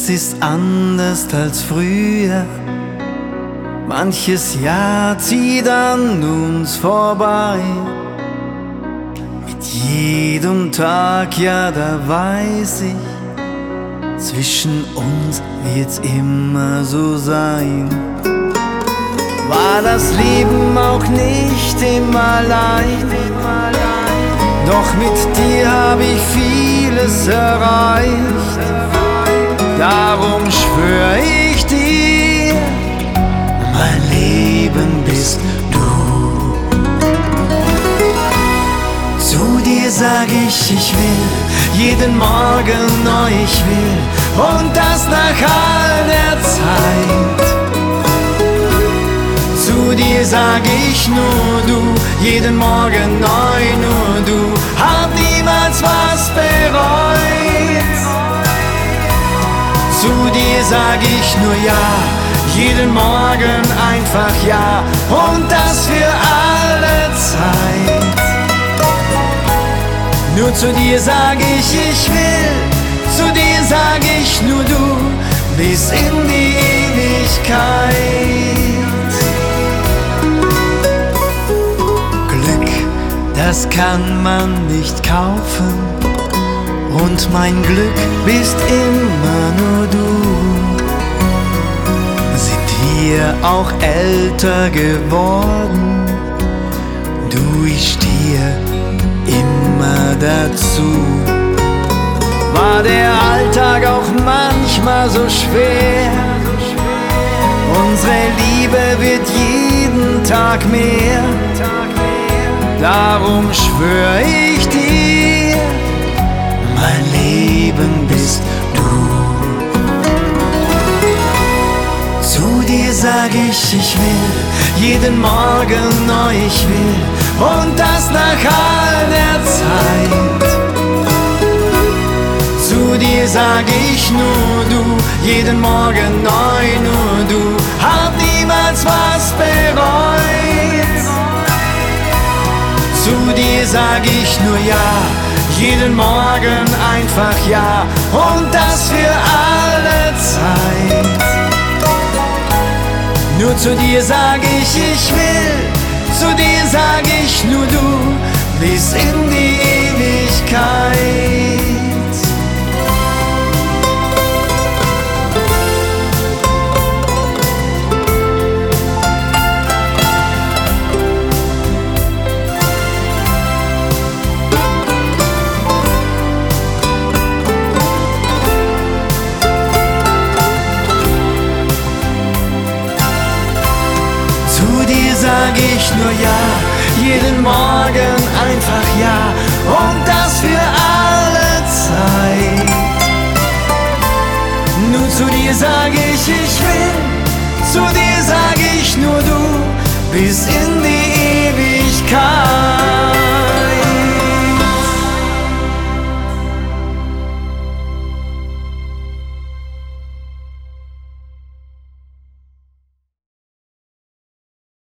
es ist anders als früher. Manches Jahr zieht an uns vorbei. Mit jedem Tag, ja, da weiß ich, zwischen uns wird's immer so sein. War das Leben auch nicht immer leicht, doch mit dir hab ich vieles erreicht. Darum schwör ich dir, mein Leben bist du. Zu dir sag ich will jeden Morgen neu, ich will, und das nach all der Zeit. Zu dir sag ich nur du, jeden Morgen neu, nur du, hab niemals was bereut. Zu dir sag ich nur ja, jeden Morgen einfach ja, und das für alle Zeit. Nur zu dir sag ich will, zu dir sag ich nur du, bis in die Ewigkeit. Das kann man nicht kaufen, und mein Glück bist immer nur du. Sind wir auch älter geworden, du, ich stehe immer dazu. War der Alltag auch manchmal so schwer, unsere Liebe wird jeden Tag mehr. Darum schwör ich dir, mein Leben bist du. Zu dir sag ich will jeden Morgen neu, ich will, und das nach all der Zeit. Zu dir sag ich nur du, jeden Morgen neu, nur du, hab niemals was bereut. Zu dir sag ich nur ja, jeden Morgen einfach ja, und das für alle Zeit. Nur zu dir sag ich will, zu dir sag ich nur du, bis in die Ewigkeit. Sag ich nur ja, jeden Morgen einfach ja, und das für alle Zeit. Nur zu dir sag ich will, zu dir sag ich nur du, bis in die Ewigkeit.